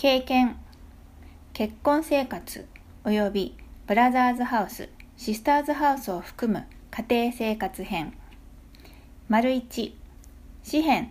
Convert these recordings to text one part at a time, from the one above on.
経験、結婚生活およびブラザーズハウス、シスターズハウスを含む家庭生活編。1、詩編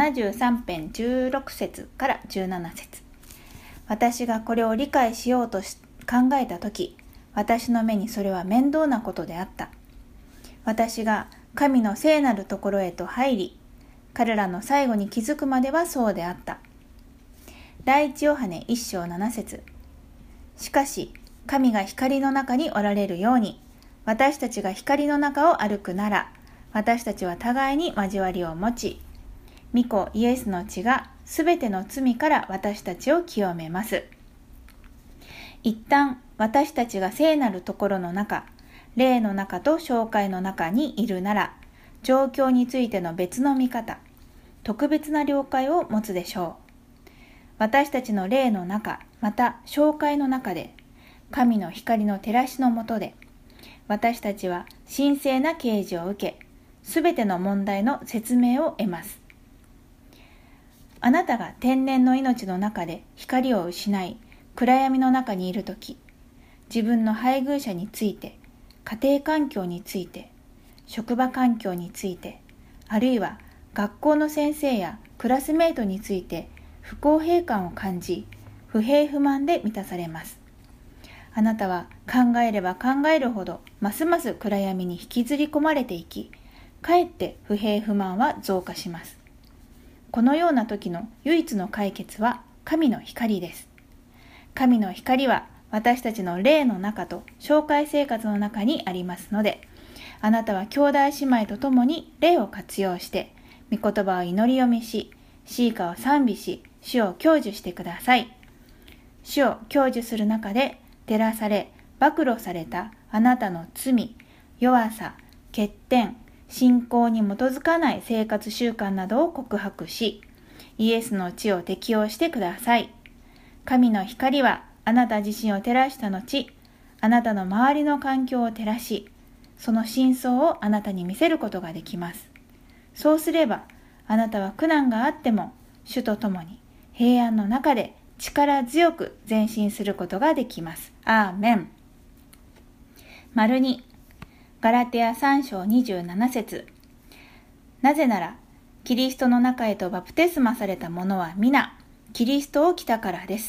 73編16節から17節。私がこれを理解しようと考えたとき、私の目にそれは面倒なことであった。私が神の聖なるところへと入り、彼らの最後に気づくまではそうであった。第一ヨハネ1章7節。しかし、神が光の中におられるように、私たちが光の中を歩くなら、私たちは互いに交わりを持ち、御子イエスの血がすべての罪から私たちを清めます。一旦私たちが聖なるところの中、霊の中と紹介の中にいるなら、状況についての別の見方、特別な了解を持つでしょう。私たちの霊の中、また紹介の中で、神の光の照らしの下で、私たちは神聖な啓示を受け、すべての問題の説明を得ます。あなたが天然の命の中で光を失い、暗闇の中にいるとき、自分の配偶者について、家庭環境について、職場環境について、あるいは学校の先生やクラスメートについて不公平感を感じ、不平不満で満たされます。あなたは考えれば考えるほどますます暗闇に引きずり込まれていき、かえって不平不満は増加します。このような時の唯一の解決は神の光です。神の光は私たちの霊の中と紹介生活の中にありますので、あなたは兄弟姉妹と共に霊を活用して、御言葉を祈り読みし、詩歌を賛美し、主を享受してください。主を享受する中で、照らされ、暴露されたあなたの罪、弱さ、欠点、信仰に基づかない生活習慣などを告白し、イエスの血を適用してください。神の光はあなた自身を照らした後、あなたの周りの環境を照らし、その真相をあなたに見せることができます。そうすれば、あなたは苦難があっても、主と共に平安の中で力強く前進することができます。アーメン。2、ガラテヤ3章27節。なぜなら、キリストの中へとバプテスマされた者は皆、キリストを着たからです。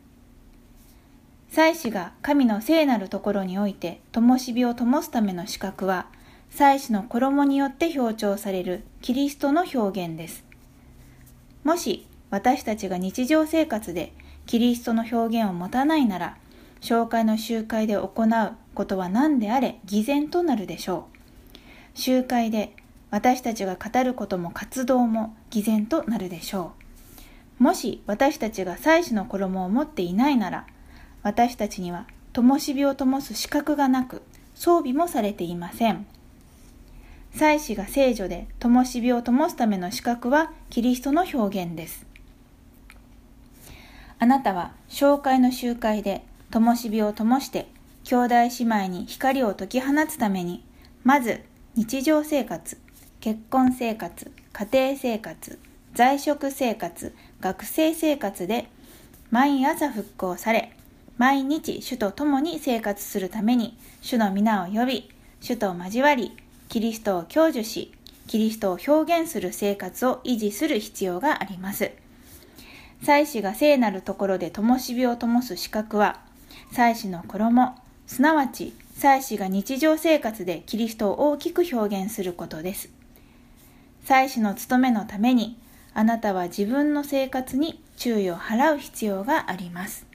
祭司が神の聖なるところにおいて灯火を灯すための資格は、祭司の衣によって表彰されるキリストの表現です。もし私たちが日常生活でキリストの表現を持たないなら、教会の集会で行うことは何であれ偽善となるでしょう。集会で私たちが語ることも活動も偽善となるでしょう。もし私たちが祭司の衣を持っていないなら、私たちには灯火を灯す資格がなく、装備もされていません。祭司が聖女で灯火を灯すための資格はキリストの表現です。あなたは教会の集会で灯火を灯して兄弟姉妹に光を解き放つために、まず日常生活、結婚生活、家庭生活、在職生活、学生生活で毎朝復興され、毎日主と共に生活するために主の皆を呼び、主と交わり、キリストを享受し、キリストを表現する生活を維持する必要があります。祭司が聖なるところで灯火を灯す資格は、祭司の衣、すなわち祭司が日常生活でキリストを大きく表現することです。祭司の務めのために、あなたは自分の生活に注意を払う必要があります。